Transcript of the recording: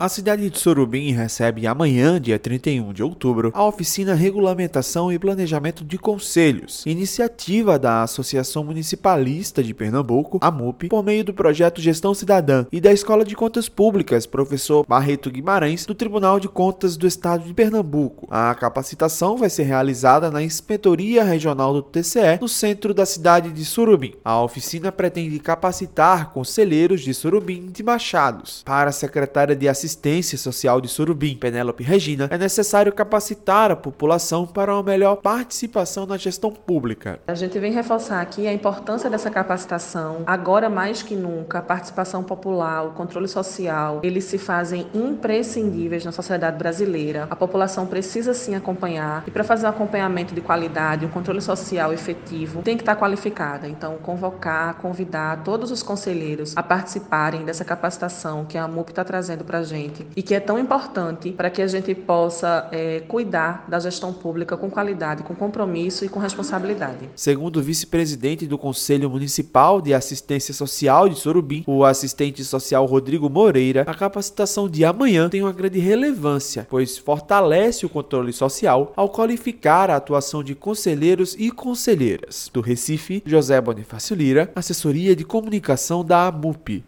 A cidade de Sorubim recebe amanhã, dia 31 de outubro, a oficina Regulamentação e Planejamento de Conselhos, iniciativa da Associação Municipalista de Pernambuco, a MUP, por meio do projeto Gestão Cidadã e da Escola de Contas Públicas, professor Barreto Guimarães, do Tribunal de Contas do Estado de Pernambuco. A capacitação vai ser realizada na Inspetoria Regional do TCE, no centro da cidade de Sorubim. A oficina pretende capacitar conselheiros de Sorubim e de Machados. Para a secretária de Assistência Social de Sorubim, Penélope Regina, é necessário capacitar a população para uma melhor participação na gestão pública. A gente vem reforçar aqui a importância dessa capacitação. Agora mais que nunca, a participação popular, o controle social, eles se fazem imprescindíveis na sociedade brasileira. A população precisa sim acompanhar, e para fazer um acompanhamento de qualidade, um controle social efetivo, tem que estar qualificada. Então, convidar todos os conselheiros a participarem dessa capacitação que a MUP está trazendo para a gente e que é tão importante para que a gente possa cuidar da gestão pública com qualidade, com compromisso e com responsabilidade. Segundo o vice-presidente do Conselho Municipal de Assistência Social de Sorubim, o assistente social Rodrigo Moreira, a capacitação de amanhã tem uma grande relevância, pois fortalece o controle social ao qualificar a atuação de conselheiros e conselheiras. Do Recife, José Bonifácio Lira, Assessoria de Comunicação da AMUP.